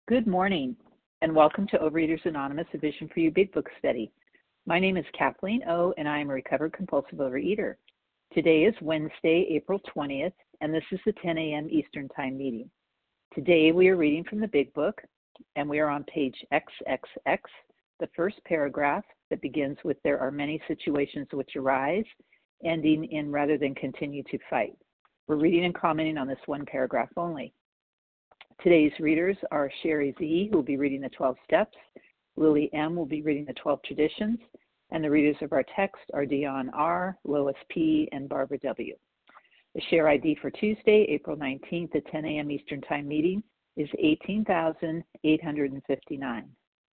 Good morning, and welcome to Overeaters Anonymous, a Vision for You Big Book Study. My name is Kathleen O, and I am a recovered compulsive overeater. Today is Wednesday, April 20th, and this is the 10 a.m. Eastern Time meeting. Today we are reading from the Big Book, and we are on page XXX, the first paragraph that begins with "There are many situations which arise," ending in "rather than continue to fight." We're reading and commenting on this one paragraph only. Today's readers are Sherry Z, who will be reading the 12 Steps, Lily M will be reading the 12 Traditions, and the readers of our text are Dion R, Lois P, and Barbara W. The share ID for Tuesday, April 19th at 10 a.m. Eastern Time meeting is 18,859,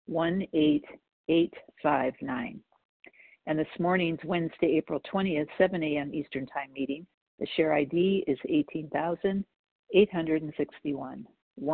18859. And this morning's Wednesday, April 20th, 7 a.m. Eastern Time meeting, the share ID is 18,861.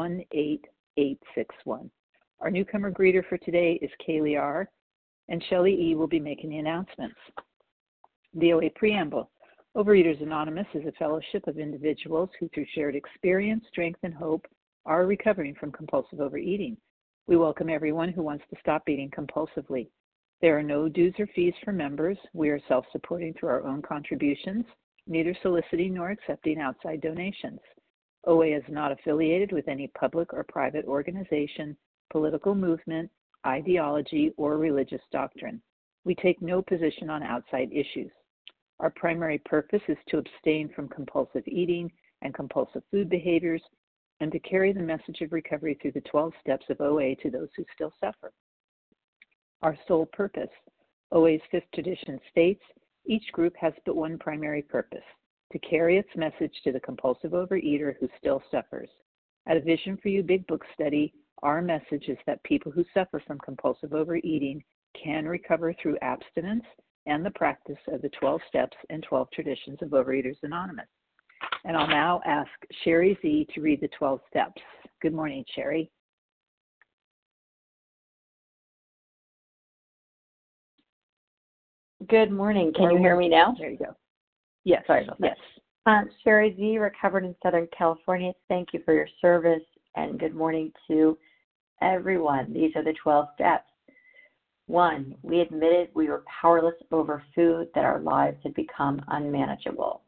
18861. Our newcomer greeter for today is Kaylee R., and Shelley E. will be making the announcements. The OA Preamble. Overeaters Anonymous is a fellowship of individuals who, through shared experience, strength, and hope, are recovering from compulsive overeating. We welcome everyone who wants to stop eating compulsively. There are no dues or fees for members. We are self-supporting through our own contributions, neither soliciting nor accepting outside donations. OA is not affiliated with any public or private organization, political movement, ideology, or religious doctrine. We take no position on outside issues. Our primary purpose is to abstain from compulsive eating and compulsive food behaviors and to carry the message of recovery through the 12 steps of OA to those who still suffer. Our sole purpose. OA's fifth tradition states, each group has but one primary purpose: to carry its message to the compulsive overeater who still suffers. At a Vision for You Big Book Study, our message is that people who suffer from compulsive overeating can recover through abstinence and the practice of the 12 Steps and 12 Traditions of Overeaters Anonymous. And I'll now ask Sherry Z to read the 12 Steps. Good morning, Sherry. Good morning. Can you hear me now? There you go. Yes. Sorry about that. Yes. Sherry Z, recovered in Southern California. Thank you for your service, and good morning to everyone. These are the 12 steps. 1, we admitted we were powerless over food, that our lives had become unmanageable.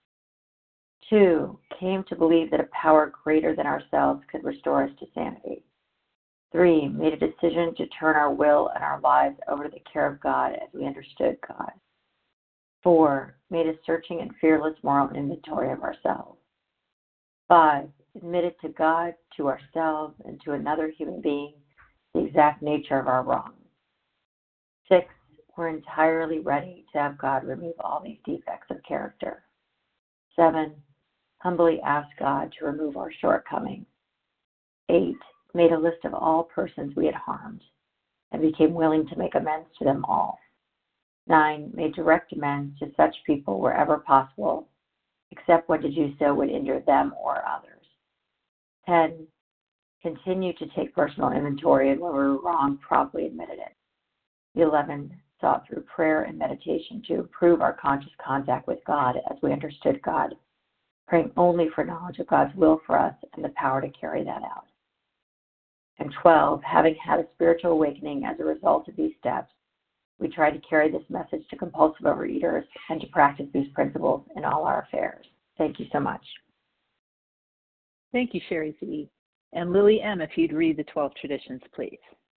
2, came to believe that a power greater than ourselves could restore us to sanity. 3, made a decision to turn our will and our lives over to the care of God as we understood God. 4, made a searching and fearless moral inventory of ourselves. 5, admitted to God, to ourselves, and to another human being the exact nature of our wrongs. 6, we're entirely ready to have God remove all these defects of character. 7, humbly asked God to remove our shortcomings. 8, made a list of all persons we had harmed and became willing to make amends to them all. 9, made direct amends to such people wherever possible, except when to do so would injure them or others. 10, continued to take personal inventory, and when we were wrong, promptly admitted it. 11, sought through prayer and meditation to improve our conscious contact with God as we understood God, praying only for knowledge of God's will for us and the power to carry that out. And 12, having had a spiritual awakening as a result of these steps, we try to carry this message to compulsive overeaters and to practice these principles in all our affairs. Thank you so much. Thank you, Sherry Z. And Lily M., if you'd read the 12 Traditions, please.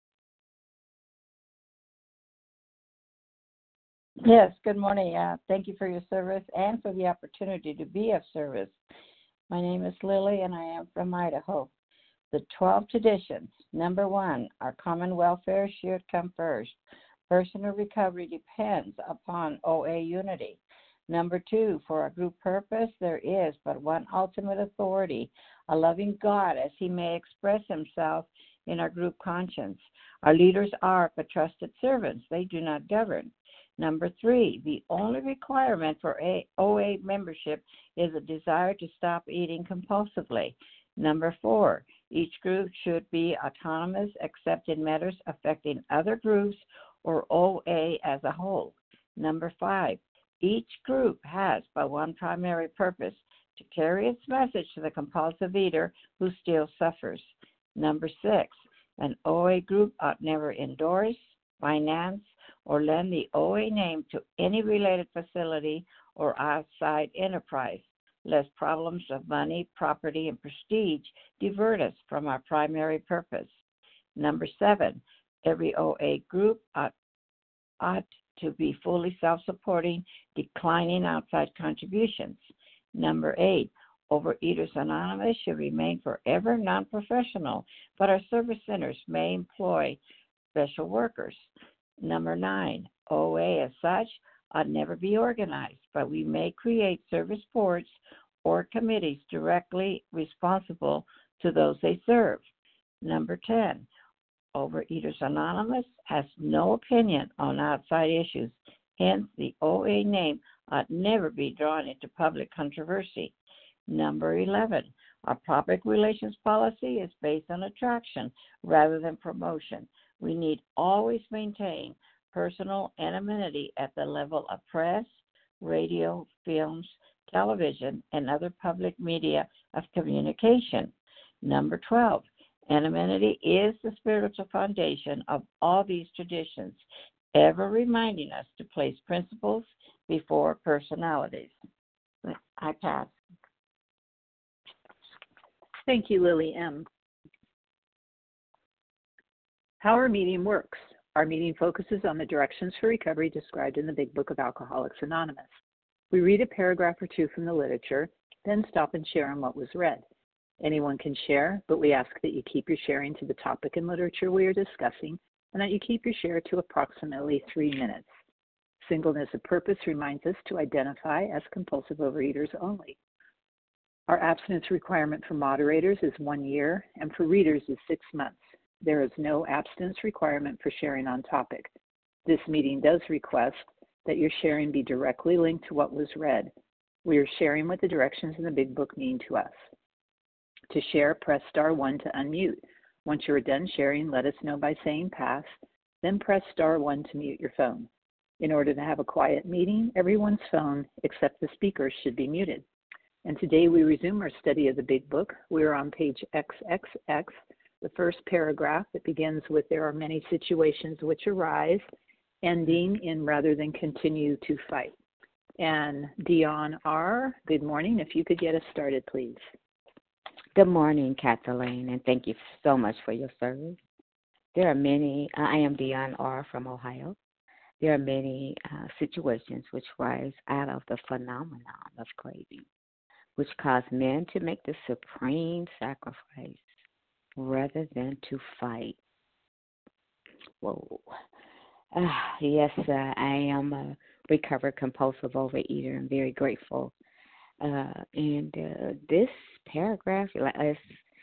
Yes, good morning. Thank you for your service and for the opportunity to be of service. My name is Lily, and I am from Idaho. The 12 Traditions. Number 1, our common welfare should come first. Personal recovery depends upon OA unity. Number 2, for our group purpose, there is but one ultimate authority, a loving God as he may express himself in our group conscience. Our leaders are but trusted servants. They do not govern. Number 3, the only requirement for OA membership is a desire to stop eating compulsively. Number 4, each group should be autonomous except in matters affecting other groups or OA as a whole. Number 5, each group has but one primary purpose, to carry its message to the compulsive eater who still suffers. Number 6, an OA group ought never endorse, finance, or lend the OA name to any related facility or outside enterprise, lest problems of money, property, and prestige divert us from our primary purpose. Number 7, every OA group ought to be fully self-supporting, declining outside contributions. Number 8, Overeaters Anonymous should remain forever non-professional, but our service centers may employ special workers. Number 9, OA as such ought never be organized, but we may create service boards or committees directly responsible to those they serve. Number 10, Overeaters Anonymous has no opinion on outside issues. Hence, the OA name ought never be drawn into public controversy. Number 11, our public relations policy is based on attraction rather than promotion. We need always maintain personal anonymity at the level of press, radio, films, television, and other public media of communication. Number 12, anonymity is the spiritual foundation of all these traditions, ever reminding us to place principles before personalities. I pass. Thank you, Lily M. How our meeting works. Our meeting focuses on the directions for recovery described in the Big Book of Alcoholics Anonymous. We read a paragraph or two from the literature, then stop and share on what was read. Anyone can share, but we ask that you keep your sharing to the topic and literature we are discussing, and that you keep your share to approximately 3 minutes. Singleness of purpose reminds us to identify as compulsive overeaters only. Our abstinence requirement for moderators is 1 year, and for readers is 6 months. There is no abstinence requirement for sharing on topic. This meeting does request that your sharing be directly linked to what was read. We are sharing what the directions in the Big Book mean to us. To share, press *1 to unmute. Once you are done sharing, let us know by saying pass, then press *1 to mute your phone. In order to have a quiet meeting, everyone's phone except the speaker should be muted. And today we resume our study of the Big Book. We are on page XXX, the first paragraph that begins with there are many situations which arise, ending in rather than continue to fight. And Dion R., good morning. If you could get us started, please. Good morning, Kathleen, and thank you so much for your service. There are many, I am Dion R. from Ohio. There are many situations which rise out of the phenomenon of craving, which cause men to make the supreme sacrifice rather than to fight. Whoa. Yes, I am a recovered compulsive overeater. I'm very grateful. And this paragraph, as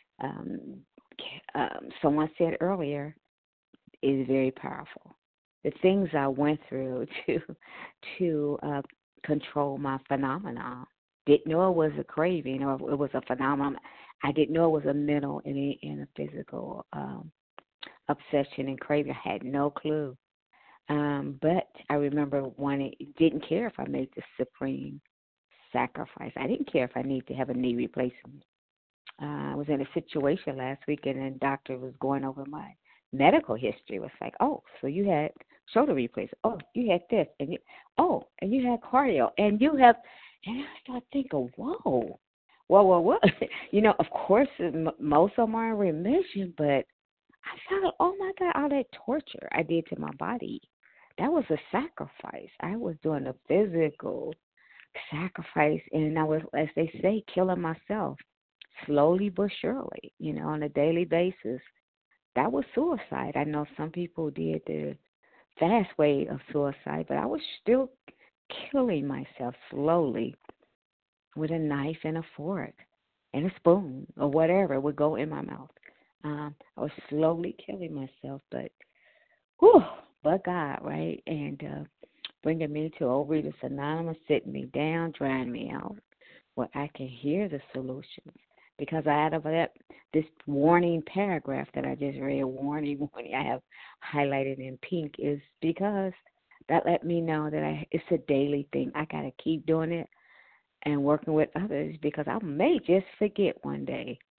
someone said earlier, is very powerful. The things I went through to control my phenomenon. Didn't know it was a craving or it was a phenomenon. I didn't know it was a mental and a physical obsession and craving. I had no clue. But I remember didn't care if I made the supreme sacrifice. I didn't care if I needed to have a knee replacement. I was in a situation last week, and the doctor was going over my medical history. It was like, oh, so you had shoulder replacement. Oh, you had this, and you had cardio, and you have. And I started thinking, whoa. Of course, most of them are in remission, but I thought, oh my God, all that torture I did to my body, that was a sacrifice. I was doing a physical sacrifice, and I was, as they say, killing myself slowly but surely, on a daily basis. That was suicide. I know some people did the fast way of suicide, but I was still killing myself slowly with a knife and a fork and a spoon or whatever would go in my mouth. I was slowly killing myself, but God, right? And bringing me to Overeaters Anonymous, sitting me down, drying me out, where I can hear the solutions. Because out of this warning paragraph that I just read, warning, I have highlighted in pink, is because that let me know that it's a daily thing. I got to keep doing it and working with others, because I may just forget one day.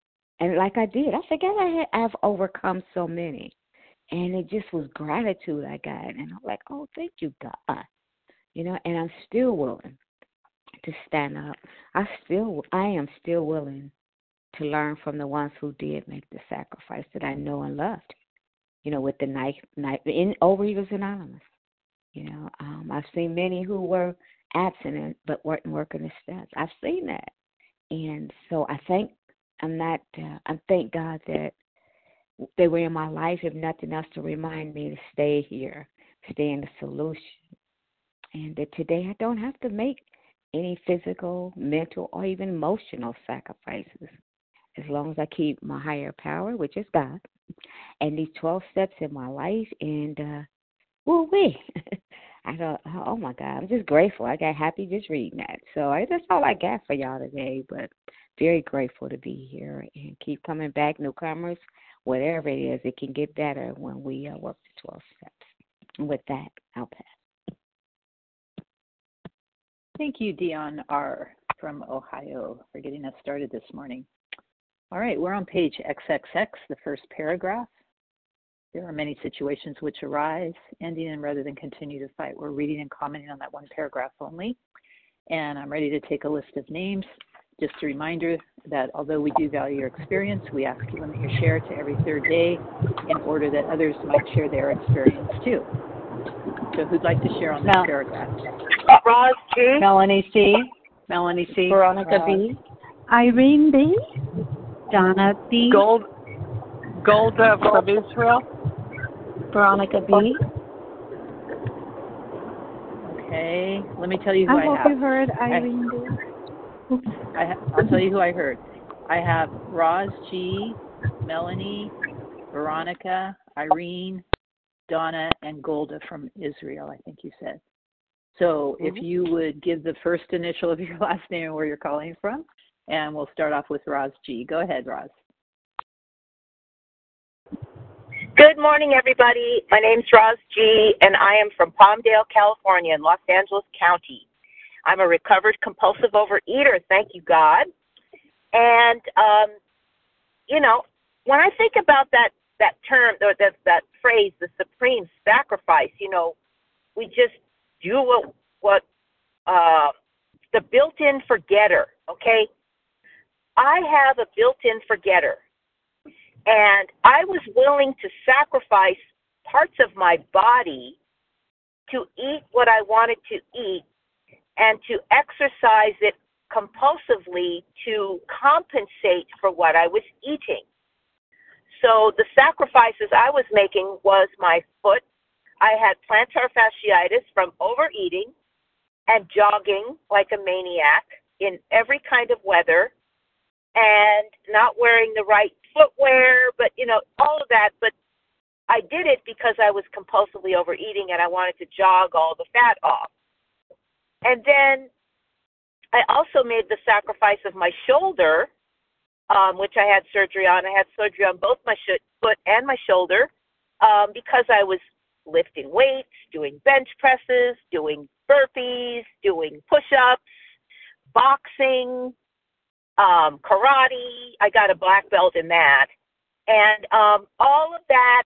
And like I did, I forget I've overcome so many. And it just was gratitude I got. And I'm like, oh, thank you, God. And I'm still willing to stand up. I am still willing to learn from the ones who did make the sacrifice that I know and loved. With the night in Overeaters Anonymous. I've seen many who were abstinent but weren't working the steps. I've seen that, and so I thank God that they were in my life, if nothing else, to remind me to stay here, stay in the solution, and that today I don't have to make any physical, mental, or even emotional sacrifices, as long as I keep my higher power, which is God, and these 12 steps in my life, and woo-wee. I thought, oh, my God, I'm just grateful. I got happy just reading that. So that's all I got for y'all today, but very grateful to be here and keep coming back, newcomers, whatever it is. It can get better when we work the 12 steps. And with that, I'll pass. Thank you, Dion R. from Ohio, for getting us started this morning. All right, we're on page XXX, the first paragraph. There are many situations which arise, ending in rather than continue to fight. We're reading and commenting on that one paragraph only. And I'm ready to take a list of names. Just a reminder that although we do value your experience, we ask you to limit your share to every third day in order that others might share their experience too. So who'd like to share on this paragraph? Roz G. Melanie C. Melanie C. Veronica B. Irene B. Donna B. Golda from Israel. Veronica B. Okay, let me tell you who I hope have. You heard Irene B. I'll tell you who I heard. I have Roz G, Melanie, Veronica, Irene, Donna, and Golda from Israel, I think you said. So if you would give the first initial of your last name and where you're calling from, and we'll start off with Roz G. Go ahead, Roz. Good morning, everybody. My name's Roz G., and I am from Palmdale, California, in Los Angeles County. I'm a recovered compulsive overeater, thank you, God. And, when I think about that term, or that phrase, the supreme sacrifice, we just do what the built-in forgetter, okay? I have a built-in forgetter. And I was willing to sacrifice parts of my body to eat what I wanted to eat and to exercise it compulsively to compensate for what I was eating. So the sacrifices I was making was my foot. I had plantar fasciitis from overeating and jogging like a maniac in every kind of weather and not wearing the right footwear, but, all of that. But I did it because I was compulsively overeating and I wanted to jog all the fat off. And then I also made the sacrifice of my shoulder, which I had surgery on. I had surgery on both my foot and my shoulder because I was lifting weights, doing bench presses, doing burpees, doing push-ups, boxing, karate. I got a black belt in that. And all of that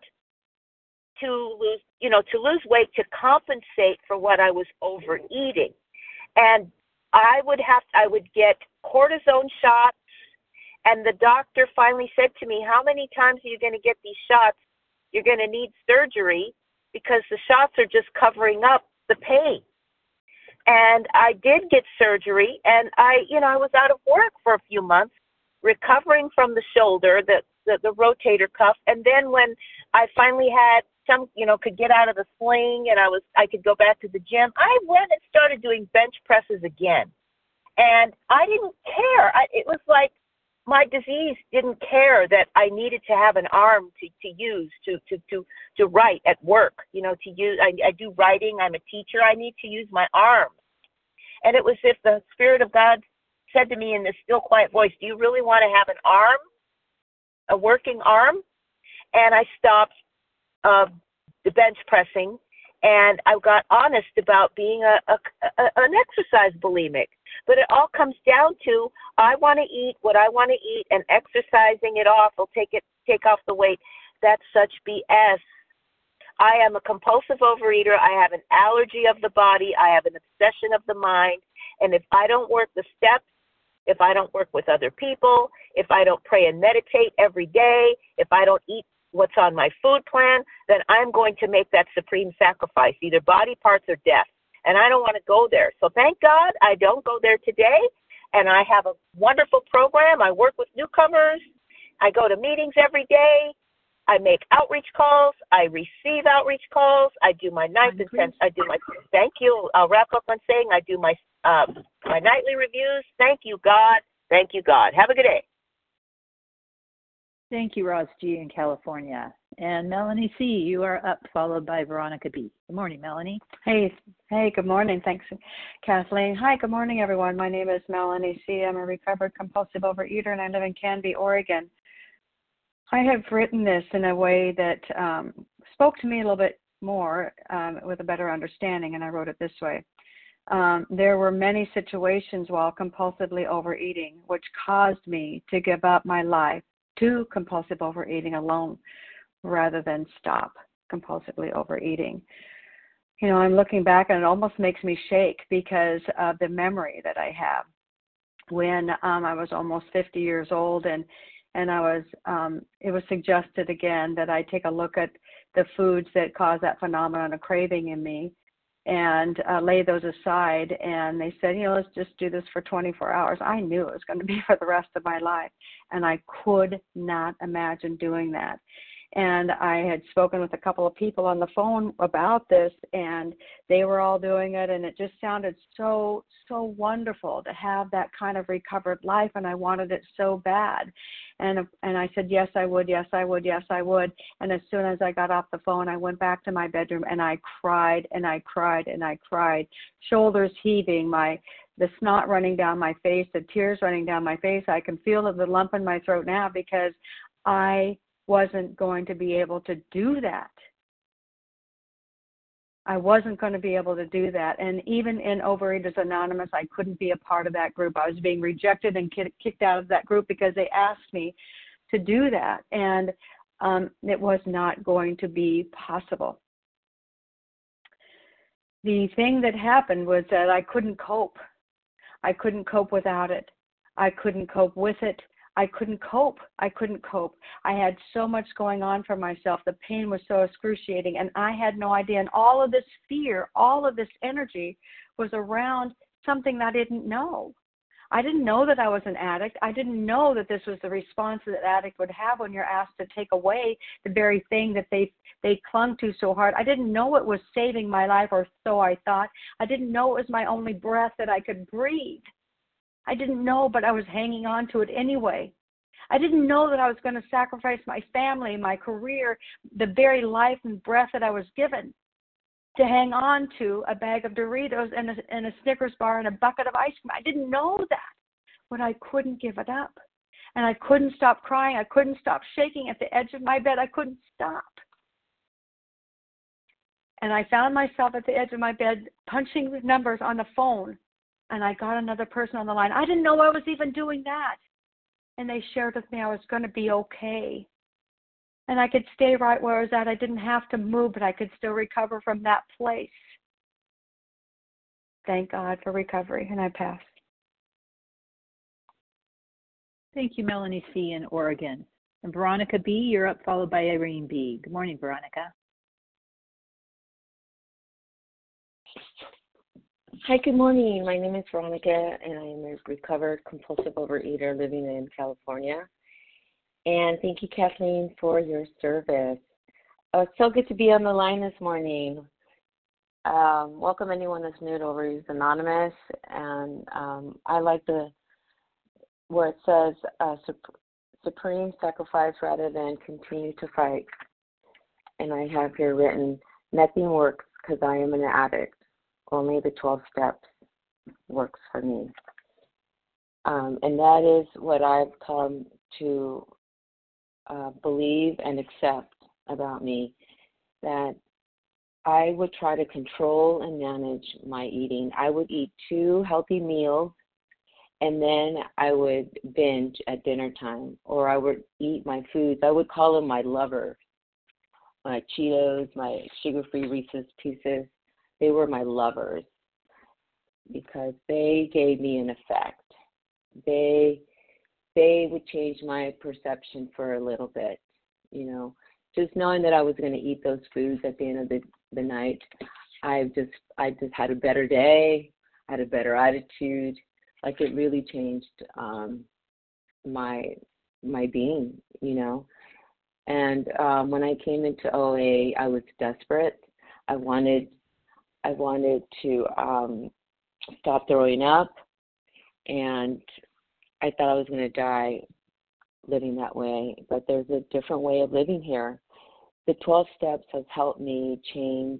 to lose weight to compensate for what I was overeating. And I would get cortisone shots, and the doctor finally said to me, how many times are you going to get these shots? You're going to need surgery because the shots are just covering up the pain. And I did get surgery, and I was out of work for a few months, recovering from the shoulder, the rotator cuff. And then when I finally had could get out of the sling and I could go back to the gym, I went and started doing bench presses again. And I didn't care. It was like my disease didn't care that I needed to have an arm to use to write at work. To use. I do writing. I'm a teacher. I need to use my arms. And it was if the Spirit of God said to me in this still quiet voice, do you really want to have an arm, a working arm? And I stopped the bench pressing, and I got honest about being an exercise bulimic. But it all comes down to I want to eat what I want to eat, and exercising it off will take off the weight. That's such BS. I am a compulsive overeater. I have an allergy of the body. I have an obsession of the mind. And if I don't work the steps, if I don't work with other people, if I don't pray and meditate every day, if I don't eat what's on my food plan, then I'm going to make that supreme sacrifice, either body parts or death. And I don't want to go there. So thank God I don't go there today. And I have a wonderful program. I work with newcomers. I go to meetings every day. I make outreach calls. I receive outreach calls. I do my ninth and tenth. Thank you. I'll wrap up on saying I do my nightly reviews. Thank you, God. Thank you, God. Have a good day. Thank you, Roz G. in California. And Melanie C., you are up, followed by Veronica B. Good morning, Melanie. Hey, good morning. Thanks, Kathleen. Hi, good morning, everyone. My name is Melanie C. I'm a recovered compulsive overeater, and I live in Canby, Oregon. I have written this in a way that spoke to me a little bit more with a better understanding, and I wrote it this way. There were many situations while compulsively overeating which caused me to give up my life to compulsive overeating alone rather than stop compulsively overeating. You know, I'm looking back and it almost makes me shake because of the memory that I have. When I was almost 50 years old and I was, it was suggested again that I take a look at the foods that cause that phenomenon of craving in me and lay those aside. And they said, you know, let's just do this for 24 hours. I knew it was going to be for the rest of my life. And I could not imagine doing that. And I had spoken with a couple of people on the phone about this, and they were all doing it, and it just sounded so wonderful to have that kind of recovered life, and I wanted it so bad. And I said, yes, I would, yes, I would, yes, I would. And as soon as I got off the phone, I went back to my bedroom, and I cried, and I cried, and I cried, shoulders heaving, the snot running down my face, the tears running down my face. I can feel the lump in my throat now because I wasn't going to be able to do that. I wasn't going to be able to do that. And even in Overeaters Anonymous, I couldn't be a part of that group. I was being rejected and kicked out of that group because they asked me to do that. And it was not going to be possible. The thing that happened was that I couldn't cope. I couldn't cope without it. I couldn't cope with it. I couldn't cope. I had so much going on for myself. The pain was so excruciating, and I had no idea. And all of this fear, all of this energy was around something that I didn't know. I didn't know that I was an addict. I didn't know that this was the response that an addict would have when you're asked to take away the very thing that they clung to so hard. I didn't know it was saving my life, or so I thought. I didn't know it was my only breath that I could breathe. I didn't know, but I was hanging on to it anyway. I didn't know that I was going to sacrifice my family, my career, the very life and breath that I was given to hang on to a bag of Doritos and a Snickers bar and a bucket of ice cream. I didn't know that, but I couldn't give it up. And I couldn't stop crying. I couldn't stop shaking at the edge of my bed. I couldn't stop. And I found myself at the edge of my bed punching the numbers on the phone. And I got another person on the line. I didn't know I was even doing that. And they shared with me I was going to be okay. And I could stay right where I was at. I didn't have to move, but I could still recover from that place. Thank God for recovery. And I passed. Thank you, Melanie C. in Oregon. And Veronica B., you're up, followed by Irene B. Good morning, Veronica. Hi, good morning. My name is Veronica, and I am a recovered compulsive overeater living in California. And thank you, Kathleen, for your service. It's so good to be on the line this morning. Welcome anyone that's new to Overeaters Anonymous. And I like where it says supreme sacrifice rather than continue to fight. And I have here written, nothing works because I am an addict. Only the 12 steps works for me. And that is what I've come to believe and accept about me, that I would try to control and manage my eating. I would eat 2 healthy meals And then I would binge at dinner time, or I would eat my foods. I would call them my lovers, my Cheetos, my sugar-free Reese's Pieces. They were my lovers because they gave me an effect. They would change my perception for a little bit, Just knowing that I was going to eat those foods at the end of the night, I just had a better day, had a better attitude. Like it really changed my being, And when I came into OA, I was desperate. I wanted to stop throwing up, and I thought I was going to die living that way. But there's a different way of living here. The 12 steps has helped me change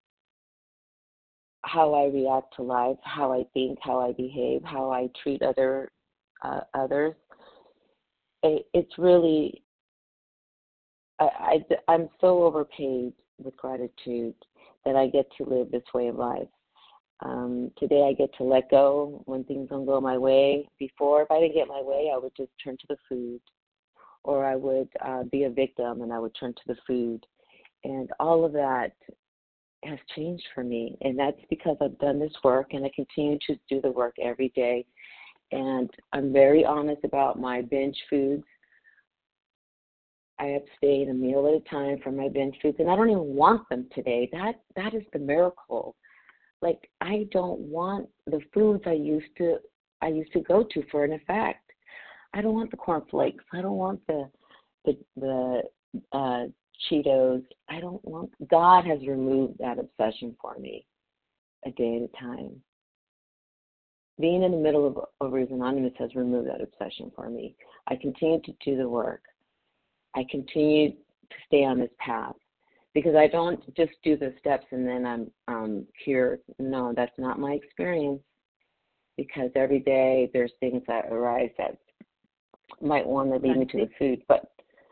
how I react to life, how I think, how I behave, how I treat others. It's really, I'm so overpaid with gratitude that I get to live this way of life. Today I get to let go when things don't go my way. Before, if I didn't get my way, I would just turn to the food, or I would be a victim and I would turn to the food. And all of that has changed for me, and that's because I've done this work, and I continue to do the work every day. And I'm very honest about my binge foods. I abstain a meal at a time from my binge foods, and I don't even want them today. That is the miracle. Like, I don't want the foods I used to go to for an effect. I don't want the cornflakes. I don't want the Cheetos. I don't want. God has removed that obsession for me, a day at a time. Being in the middle of Overeaters Anonymous has removed that obsession for me. I continue to do the work. I continue to stay on this path because I don't just do the steps and then I'm cured. No, that's not my experience, because every day there's things that arise that might want to lead me to the food. But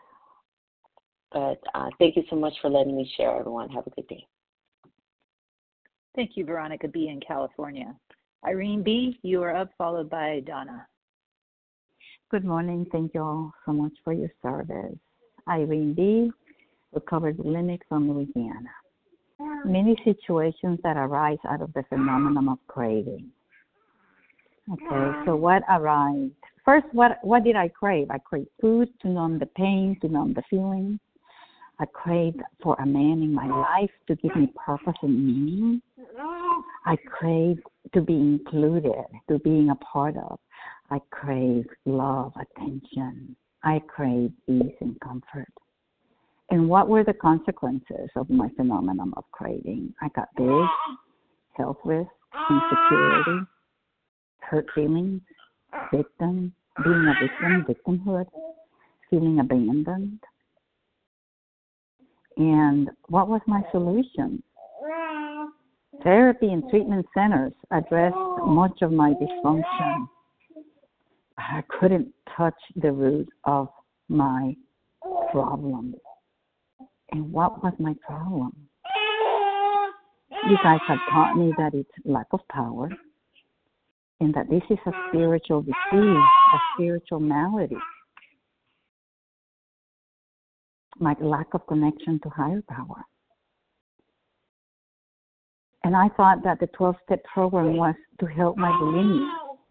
thank you so much for letting me share, everyone. Have a good day. Thank you, Veronica B. in California. Irene B., you are up, followed by Donna. Good morning. Thank you all so much for your service. Irene B., recovered bulimic from Louisiana. Many situations that arise out of the phenomenon of craving. Okay, so what arised? First, what did I crave? I craved food to numb the pain, to numb the feeling. I craved for a man in my life to give me purpose and meaning. I craved to be included, to being a part of. I craved love, attention. I craved ease and comfort. And what were the consequences of my phenomenon of craving? I got big, health risk, insecurity, hurt feelings, victim, being a victim, victimhood, feeling abandoned. And what was my solution? Therapy and treatment centers addressed much of my dysfunction. I couldn't touch the root of my problem. And what was my problem? You guys have taught me that it's lack of power and that this is a spiritual disease, a spiritual malady. My lack of connection to higher power. And I thought that the 12-step program was to help my bulimia.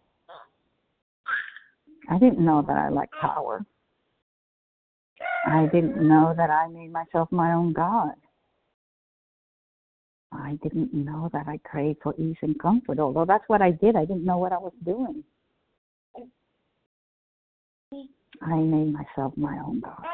I didn't know that I lacked power. I didn't know that I made myself my own God. I didn't know that I craved for ease and comfort, although that's what I did. I didn't know what I was doing. I made myself my own God.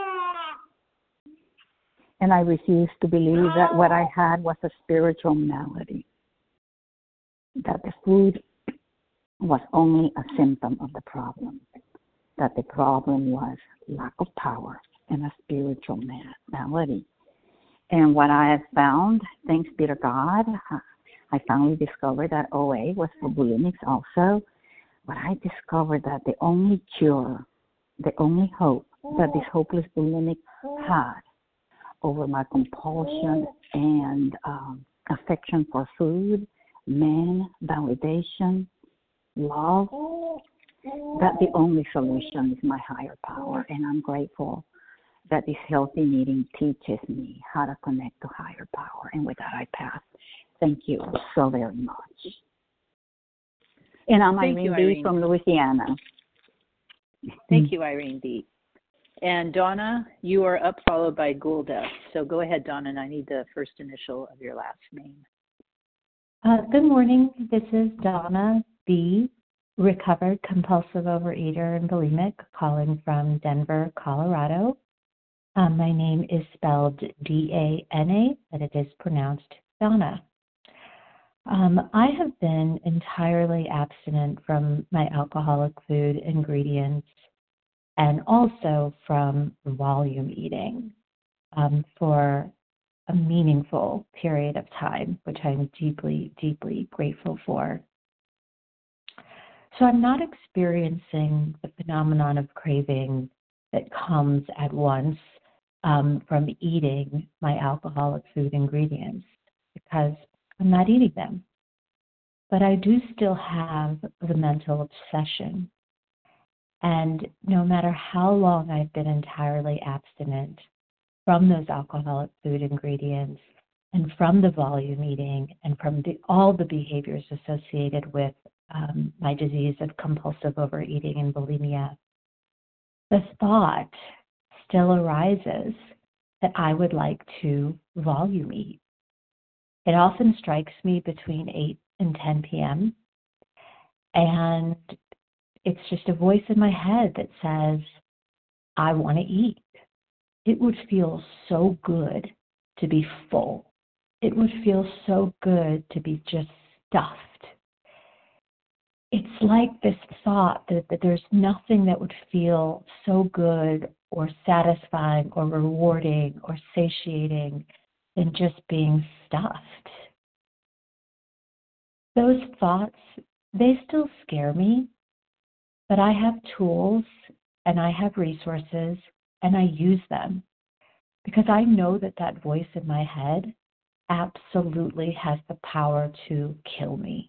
And I refused to believe that what I had was a spiritual malady, that the food was only a symptom of the problem, that the problem was lack of power and a spiritual malady. And what I have found, thanks be to God, I finally discovered that OA was for bulimics also. But I discovered that the only cure, the only hope that this hopeless bulimic had over my compulsion and affection for food, men, validation, love, that the only solution is my higher power. And I'm grateful that this healthy meeting teaches me how to connect to higher power. And with that, I pass. Thank you so very much. And I'm Irene B. from Louisiana. Thank you, Irene B. And Donna, you are up, followed by Gulda. So go ahead, Donna, and I need the first initial of your last name. Good morning. This is Donna B., recovered compulsive overeater and bulimic, calling from Denver, Colorado. My name is spelled D-A-N-A, but it is pronounced Donna. I have been entirely abstinent from my alcoholic food ingredients and also from volume eating for a meaningful period of time, which I'm deeply, deeply grateful for. So I'm not experiencing the phenomenon of craving that comes at once from eating my alcoholic food ingredients because I'm not eating them. But I do still have the mental obsession. And no matter how long I've been entirely abstinent from those alcoholic food ingredients and from the volume eating and from all the behaviors associated with my disease of compulsive overeating and bulimia, the thought still arises that I would like to volume eat. It often strikes me between 8 and 10 p.m., and it's just a voice in my head that says, I want to eat. It would feel so good to be full. It would feel so good to be just stuffed. It's like this thought that there's nothing that would feel so good or satisfying or rewarding or satiating than just being stuffed. Those thoughts, they still scare me, but I have tools and I have resources and I use them because I know that that voice in my head absolutely has the power to kill me.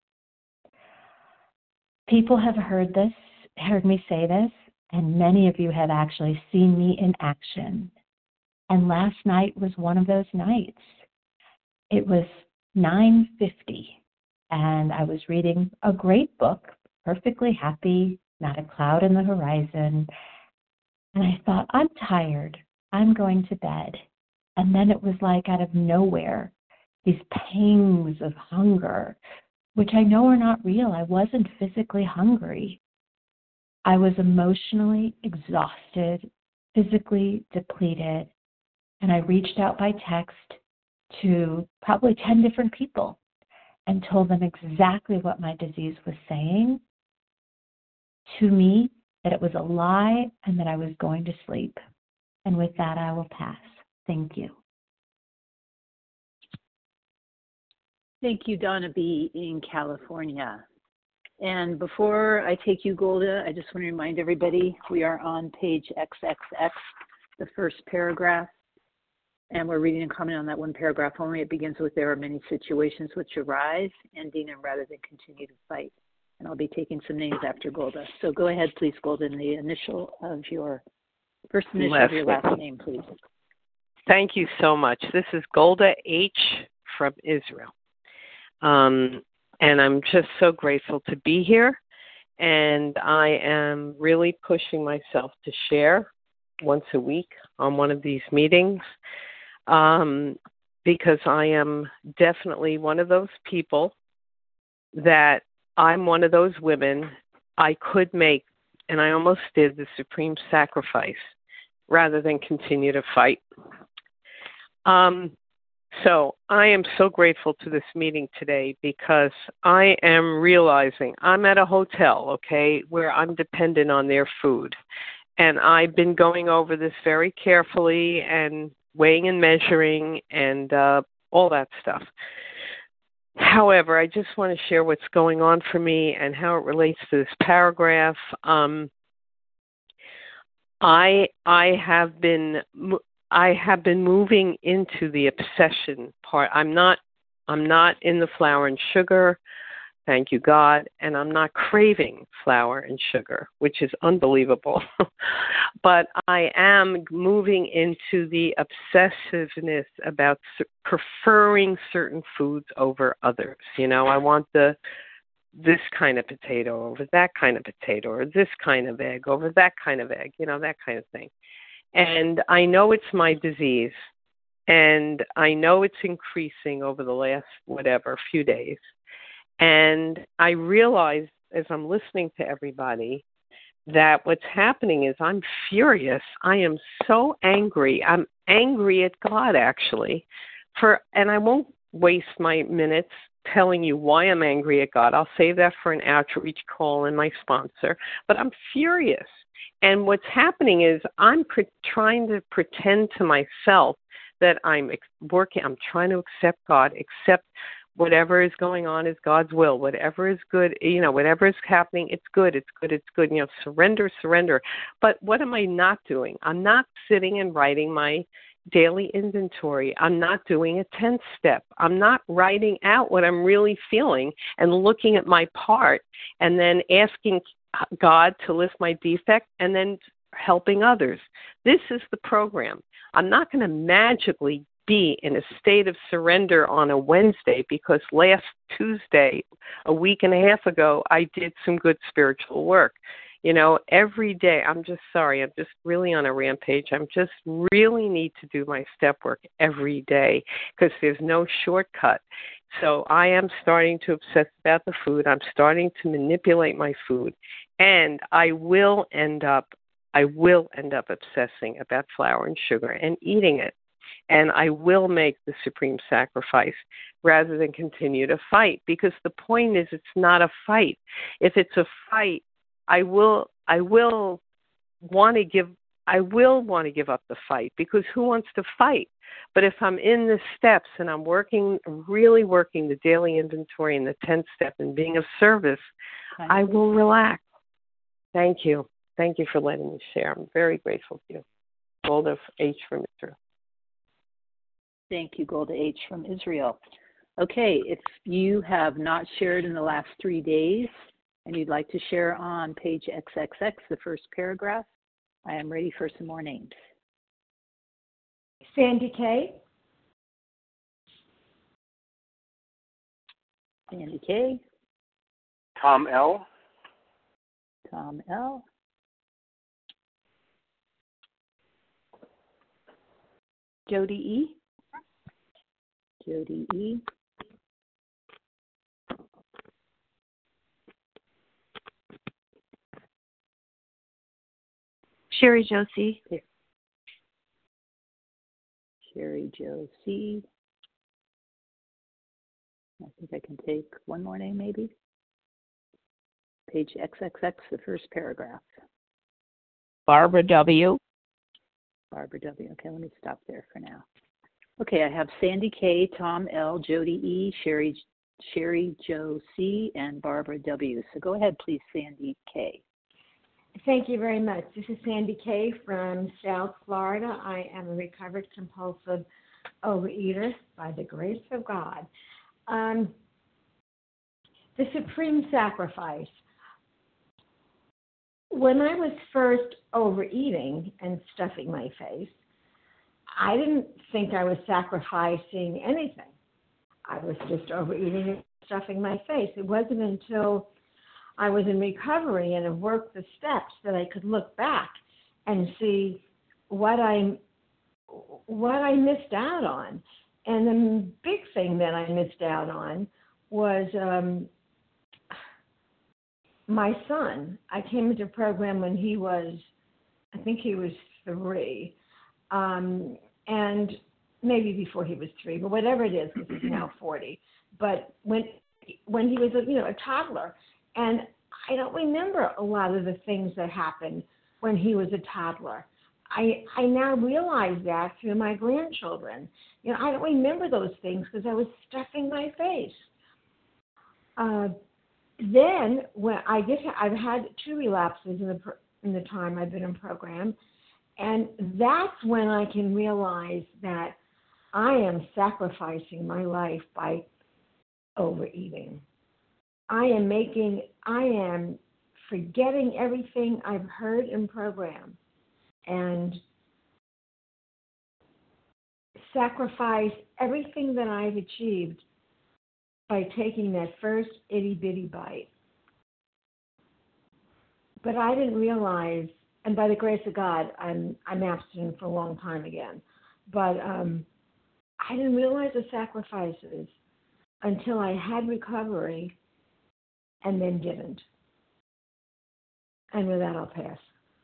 People have heard me say this, and many of you have actually seen me in action. And last night was one of those nights. It was 9:50, and I was reading a great book, perfectly happy, not a cloud in the horizon. And I thought, I'm tired. I'm going to bed. And then it was like out of nowhere, these pangs of hunger, which I know are not real. I wasn't physically hungry. I was emotionally exhausted, physically depleted, and I reached out by text to probably 10 different people and told them exactly what my disease was saying to me, that it was a lie and that I was going to sleep. And with that, I will pass. Thank you. Thank you, Donna B. in California. And before I take you, Golda, I just want to remind everybody we are on page XXX, the first paragraph, and we're reading and commenting on that one paragraph only. It begins with, there are many situations which arise, ending in rather than continue to fight. And I'll be taking some names after Golda. So go ahead, please, Golda, in the initial of your first initial of your last name, please. Thank you so much. This is Golda H. from Israel. And I'm just so grateful to be here. And I am really pushing myself to share once a week on one of these meetings because I am definitely one of those people that I'm one of those women. I could make, and I almost did, the supreme sacrifice rather than continue to fight. So I am so grateful to this meeting today because I am realizing I'm at a hotel, okay, where I'm dependent on their food. And I've been going over this very carefully and weighing and measuring and all that stuff. However, I just want to share what's going on for me and how it relates to this paragraph. I have been moving into the obsession part. I'm not in the flour and sugar. thank you, God, and I'm not craving flour and sugar, which is unbelievable. But I am moving into the obsessiveness about preferring certain foods over others. You know, I want this kind of potato over that kind of potato, or this kind of egg over that kind of egg, you know, that kind of thing. And I know it's my disease, and I know it's increasing over the last, few days. And I realize as I'm listening to everybody that what's happening is I'm furious. I am so angry. I'm angry at God, actually. And I won't waste my minutes telling you why I'm angry at God. I'll save that for an outreach call and my sponsor. But I'm furious. And what's happening is I'm trying to pretend to myself that I'm trying to accept God, accept whatever is going on is God's will. Whatever is good, you know, whatever is happening, it's good, it's good, it's good. You know, surrender. But what am I not doing? I'm not sitting and writing my daily inventory. I'm not doing a 10th step. I'm not writing out what I'm really feeling and looking at my part and then asking God to lift my defect and then helping others. This is the program. I'm not going to magically be in a state of surrender on a Wednesday because last Tuesday, a week and a half ago, I did some good spiritual work. You know, every day, I'm just really on a rampage. I'm just really need to do my step work every day because there's no shortcut. So I am starting to obsess about the food. I'm starting to manipulate my food. And I will end up obsessing about flour and sugar and eating it. And I will make the supreme sacrifice rather than continue to fight, because the point is it's not a fight. If it's a fight, I will want to give up the fight, because who wants to fight? But if I'm in the steps and I'm really working the daily inventory and the 10th step and being of service, I will relax. Thank you. Thank you for letting me share. I'm very grateful to you. Golda H. from Israel. Thank you, Golda H. from Israel. Okay, if you have not shared in the last 3 days and you'd like to share on page XXX, the first paragraph, I am ready for some more names. Sandy K. Sandy K. Tom L. Tom L. Jody E. Jody E. Sherry Josie. Sherry Josie. I think I can take one more name, maybe. Page XXX, the first paragraph. Barbara W. Barbara W. Okay, let me stop there for now. Okay, I have Sandy K, Tom L, Jody E, Sherry Joe C, and Barbara W. So go ahead, please, Sandy K. Thank you very much. This is Sandy K from South Florida. I am a recovered compulsive overeater by the grace of God. The supreme sacrifice. When I was first overeating and stuffing my face, I didn't think I was sacrificing anything. I was just overeating and stuffing my face. It wasn't until I was in recovery and have worked the steps that I could look back and see what I missed out on. And the big thing that I missed out on was my son. I came into a program when he was, I think he was 3, and maybe before he was 3, but whatever it is, because he's now 40. But when he was a toddler, and I don't remember a lot of the things that happened when he was a toddler. I now realize that through my grandchildren. I don't remember those things because I was stuffing my face. Then when I've had 2 relapses in the time I've been in program, and that's when I can realize that I am sacrificing my life by overeating. I am forgetting everything I've heard in program and sacrifice everything that I've achieved by taking that first itty bitty bite. But I didn't realize, and by the grace of God, I'm abstinent for a long time again. But I didn't realize the sacrifices until I had recovery and then didn't. And with that, I'll pass.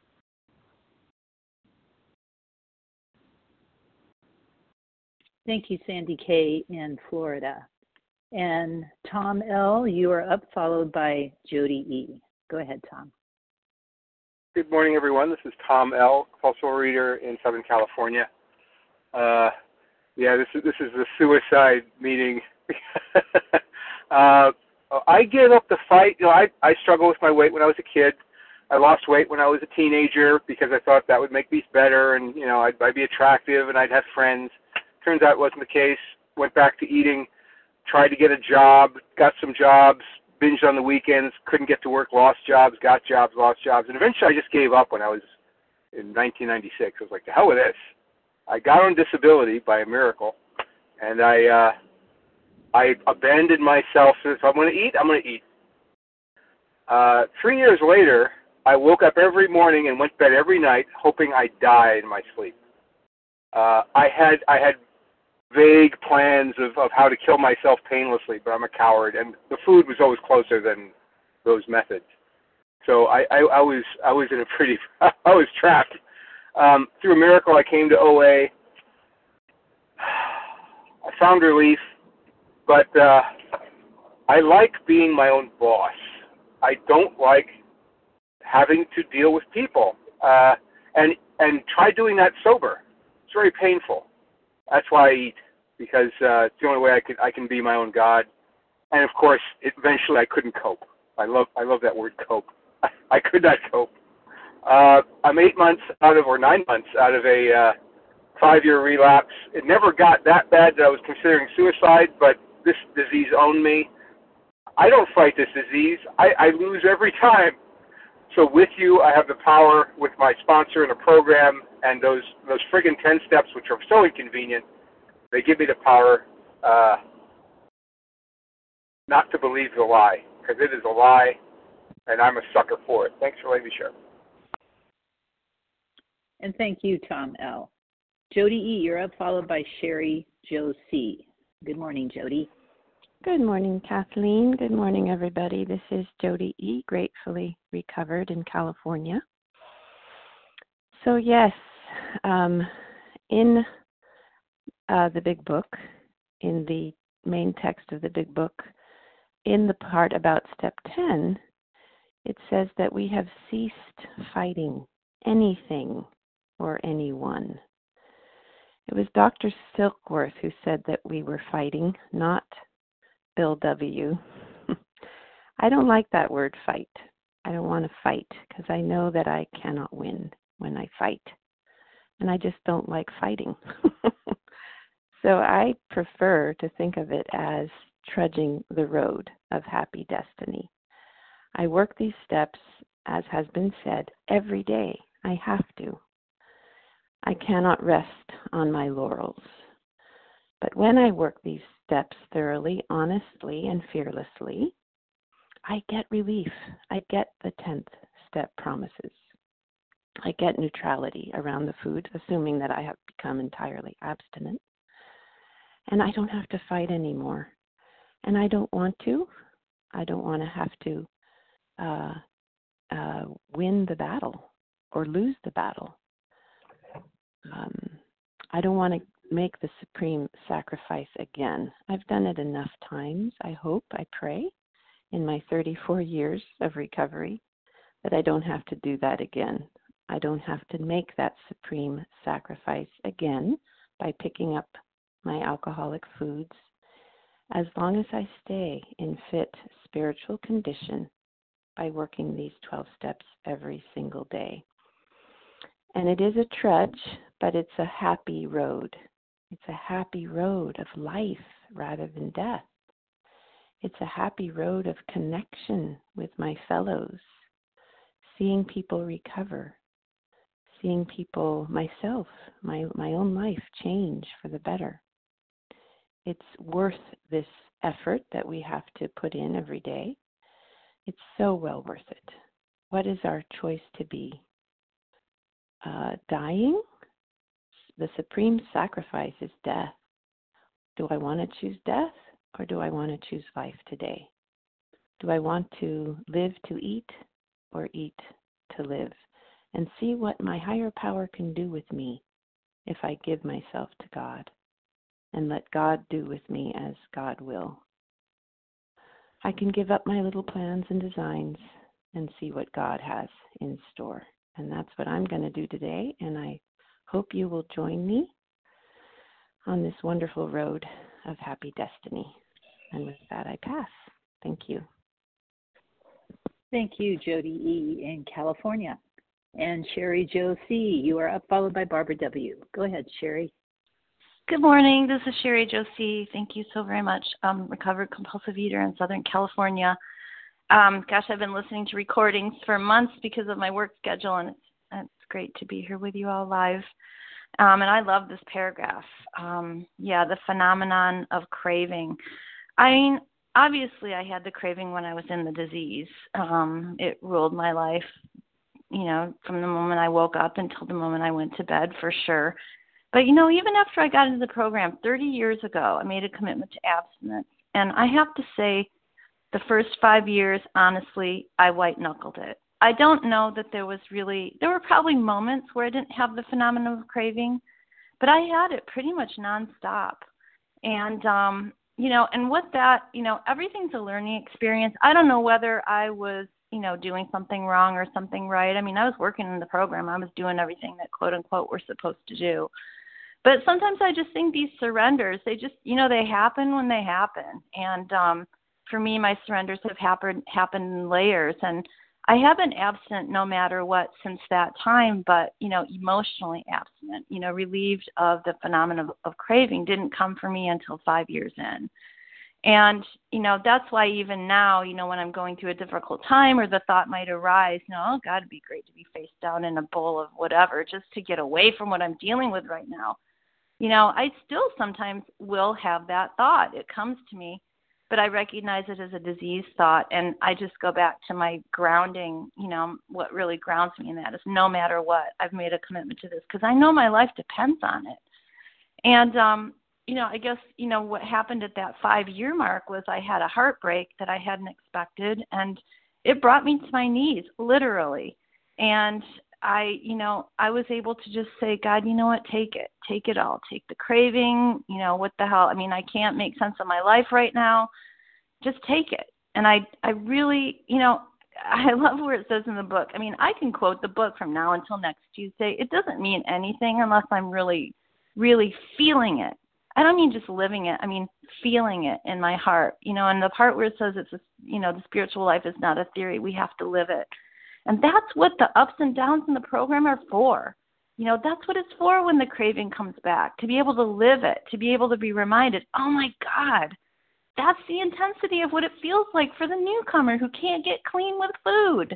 Thank you, Sandy K. in Florida. And Tom L., you are up, followed by Jody E. Go ahead, Tom. Good morning, everyone. This is Tom L., compulsive reader in Southern California. This is the suicide meeting. I gave up the fight. I struggled with my weight when I was a kid. I lost weight when I was a teenager because I thought that would make me better, and I'd be attractive and I'd have friends. Turns out it wasn't the case. Went back to eating, tried to get a job, got some jobs, binged on the weekends, couldn't get to work, lost jobs, got jobs, lost jobs, and eventually I just gave up when I was in 1996. I was like, the hell with this. I got on disability by a miracle, and I abandoned myself. So if I'm going to eat, I'm going to eat. 3 years later, I woke up every morning and went to bed every night hoping I died in my sleep. I had vague plans of how to kill myself painlessly, but I'm a coward, and the food was always closer than those methods. So I was in a pretty I was trapped. Through a miracle, I came to OA. I found relief, but I like being my own boss. I don't like having to deal with people, and try doing that sober. It's very painful. That's why I eat, because it's the only way I can be my own God. And of course, eventually I couldn't cope. I love that word, cope. I could not cope. I'm 9 months out of a 5-year relapse. It never got that bad that I was considering suicide, but this disease owned me. I don't fight this disease. I lose every time. So with you, I have the power with my sponsor in a program, and those friggin' 10 steps, which are so inconvenient, they give me the power not to believe the lie, because it is a lie, and I'm a sucker for it. Thanks for letting me share. And thank you, Tom L. Jody E., you're up, followed by Sherry Joe C. Good morning, Jody. Good morning, Kathleen. Good morning, everybody. This is Jody E., gratefully recovered in California. So yes, in the big book, in the main text of the big book, in the part about step 10, it says that we have ceased fighting anything or anyone. It was Dr. Silkworth who said that we were fighting, not Bill W. I don't like that word fight. I don't want to fight because I know that I cannot win when I fight. And I just don't like fighting. So I prefer to think of it as trudging the road of happy destiny. I work these steps, as has been said, every day. I have to. I cannot rest on my laurels. But when I work these steps thoroughly, honestly, and fearlessly, I get relief. I get the 10th step promises. I get neutrality around the food, assuming that I have become entirely abstinent. And I don't have to fight anymore. And I don't want to. I don't want to have to win the battle or lose the battle. I don't want to make the supreme sacrifice again. I've done it enough times, I hope, I pray, in my 34 years of recovery, that I don't have to do that again. I don't have to make that supreme sacrifice again by picking up my alcoholic foods, as long as I stay in fit spiritual condition by working these 12 steps every single day. And it is a trudge, but it's a happy road. It's a happy road of life rather than death. It's a happy road of connection with my fellows, seeing people recover, seeing people, myself, my own life change for the better. It's worth this effort that we have to put in every day. It's so well worth it. What is our choice to be? Dying? The supreme sacrifice is death. Do I want to choose death, or do I want to choose life today? Do I want to live to eat, or eat to live? And see what my higher power can do with me if I give myself to God and let God do with me as God will. I can give up my little plans and designs and see what God has in store. And that's what I'm going to do today, and I hope you will join me on this wonderful road of happy destiny. And with that, I pass. Thank you. Thank you, Jody E. in California. And Sherry Joe C., you are up, followed by Barbara W. Go ahead, Sherry. Good morning. This is Sherry Joe C. Thank you so very much. Recovered compulsive eater in Southern California. Gosh, I've been listening to recordings for months because of my work schedule, and it's great to be here with you all live. And I love this paragraph. The phenomenon of craving. I mean, obviously I had the craving when I was in the disease. It ruled my life, from the moment I woke up until the moment I went to bed, for sure. But, even after I got into the program 30 years ago, I made a commitment to abstinence. And I have to say, the first 5 years, honestly, I white-knuckled it. I don't know that there were probably moments where I didn't have the phenomenon of craving, but I had it pretty much nonstop. And, and with that, everything's a learning experience. I don't know whether I was, doing something wrong or something right. I mean, I was working in the program. I was doing everything that, quote unquote, we're supposed to do. But sometimes I just think these surrenders, they just, they happen when they happen. And for me, my surrenders have happened in layers. And I have been abstinent no matter what since that time, but, emotionally abstinent, relieved of the phenomenon of craving didn't come for me until 5 years in. And, that's why even now, when I'm going through a difficult time or the thought might arise, oh, God, it'd be great to be face down in a bowl of whatever just to get away from what I'm dealing with right now. I still sometimes will have that thought. It comes to me, but I recognize it as a disease thought, and I just go back to my grounding, what really grounds me in that is no matter what, I've made a commitment to this because I know my life depends on it. And, I guess, what happened at that 5-year mark was I had a heartbreak that I hadn't expected, and it brought me to my knees, literally. And I was able to just say, God, you know what, take it all. Take the craving, what the hell? I mean, I can't make sense of my life right now. Just take it. And I really, I love where it says in the book. I mean, I can quote the book from now until next Tuesday. It doesn't mean anything unless I'm really, really feeling it. I don't mean just living it. I mean, feeling it in my heart, and the part where it says it's, the spiritual life is not a theory. We have to live it. And that's what the ups and downs in the program are for. That's what it's for when the craving comes back, to be able to live it, to be able to be reminded, oh my God, that's the intensity of what it feels like for the newcomer who can't get clean with food.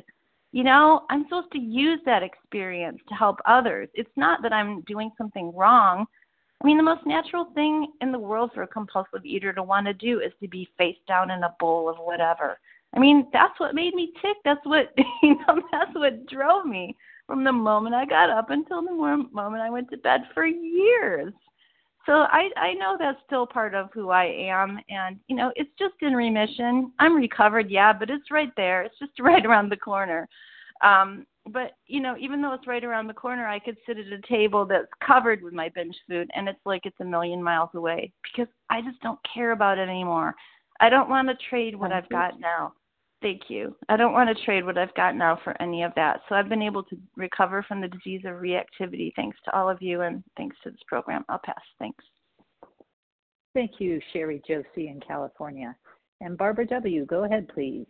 I'm supposed to use that experience to help others. It's not that I'm doing something wrong. I mean, the most natural thing in the world for a compulsive eater to want to do is to be face down in a bowl of whatever. I mean, that's what made me tick. That's what, that's what drove me from the moment I got up until the moment I went to bed for years. So I know that's still part of who I am. And, it's just in remission. I'm recovered, yeah, but it's right there. It's just right around the corner. But, even though it's right around the corner, I could sit at a table that's covered with my binge food, and it's like it's a million miles away because I just don't care about it anymore. I don't want to trade what I've got now. Thank you. I don't want to trade what I've got now for any of that. So I've been able to recover from the disease of reactivity thanks to all of you and thanks to this program. I'll pass. Thanks. Thank you, Sherry Josie in California. And Barbara W., go ahead, please.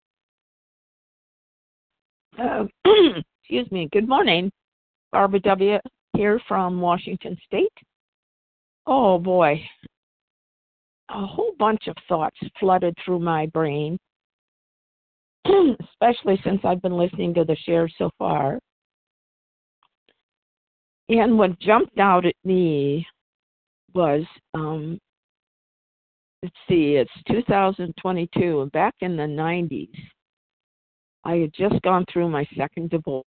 Excuse me. Good morning. Barbara W. here from Washington State. Oh, boy. a whole bunch of thoughts flooded through my brain, especially since I've been listening to the shares so far. And what jumped out at me was, let's see, it's 2022, and back in the 90s, I had just gone through my second divorce.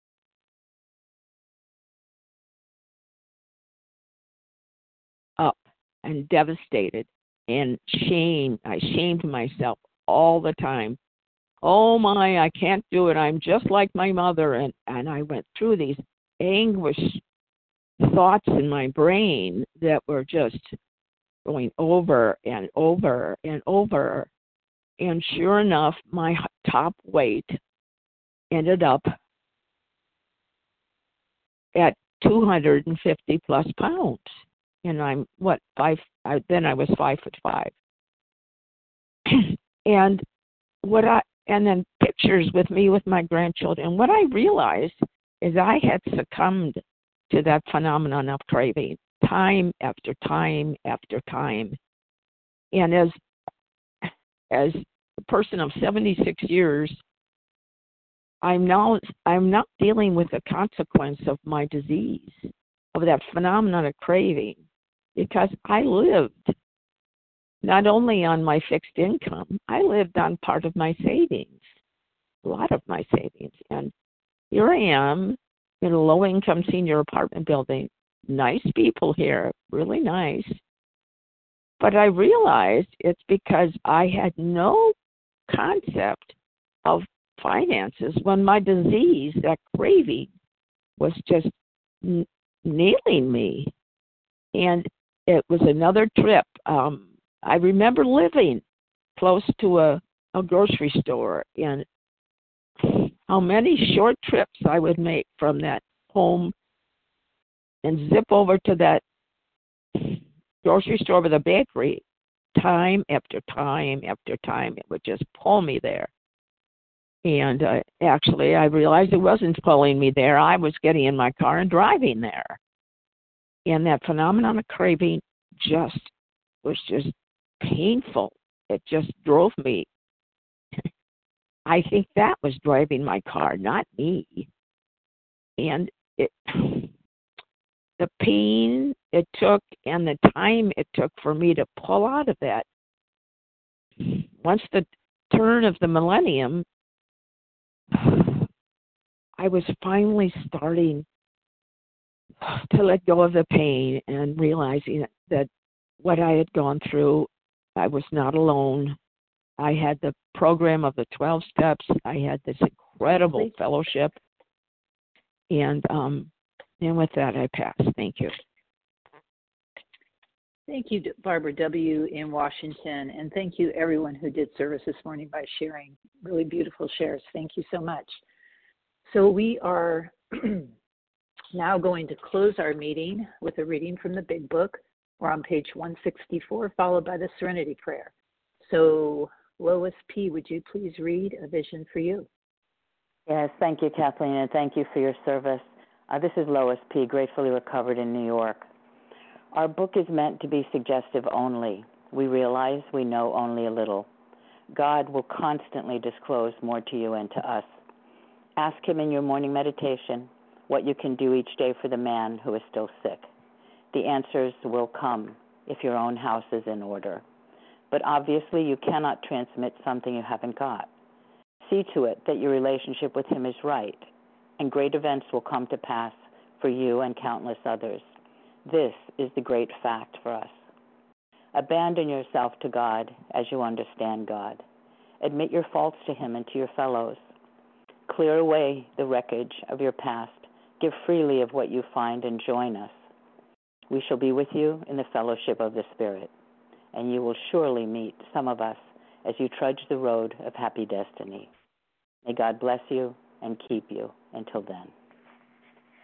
Up and devastated and shamed. I shamed myself all the time. Oh my, I can't do it. I'm just like my mother. And I went through these anguish thoughts in my brain that were just going over and over and over. And sure enough, my top weight ended up at 250 plus pounds. And I'm then I was 5'5". and then pictures with me with my grandchildren. And what I realized is I had succumbed to that phenomenon of craving time after time after time. And as a person of 76 years, I'm now dealing with the consequence of my disease, of that phenomenon of craving, because I lived not only on my fixed income, I lived on part of my savings, a lot of my savings. And here I am in a low-income senior apartment building, nice people here, really nice. But I realized it's because I had no concept of finances when my disease, that craving, was just nailing me. And it was another trip. I remember living close to a grocery store, and how many short trips I would make from that home and zip over to that grocery store with a bakery. Time after time after time, it would just pull me there. And actually, I realized it wasn't pulling me there. I was getting in my car and driving there. And that phenomenon of craving was just painful. It just drove me. I think that was driving my car, not me. And the pain it took and the time it took for me to pull out of that. Once the turn of the millennium, I was finally starting to let go of the pain and realizing that what I had gone through, I was not alone. I had the program of the 12 steps. I had this incredible fellowship. And with that, I pass. Thank you. Thank you, Barbara W. in Washington. And thank you, everyone who did service this morning by sharing really beautiful shares. Thank you so much. So we are now going to close our meeting with a reading from the Big Book. We're on page 164, followed by the Serenity Prayer. So Lois P., would you please read A Vision for You? Yes, thank you, Kathleen, and thank you for your service. This is Lois P., gratefully recovered in New York. Our book is meant to be suggestive only. We realize we know only a little. God will constantly disclose more to you and to us. Ask him in your morning meditation what you can do each day for the man who is still sick. The answers will come if your own house is in order. But obviously you cannot transmit something you haven't got. See to it that your relationship with him is right, and great events will come to pass for you and countless others. This is the great fact for us. Abandon yourself to God as you understand God. Admit your faults to him and to your fellows. Clear away the wreckage of your past. Give freely of what you find and join us. We shall be with you in the fellowship of the Spirit, and you will surely meet some of us as you trudge the road of happy destiny. May God bless you and keep you until then.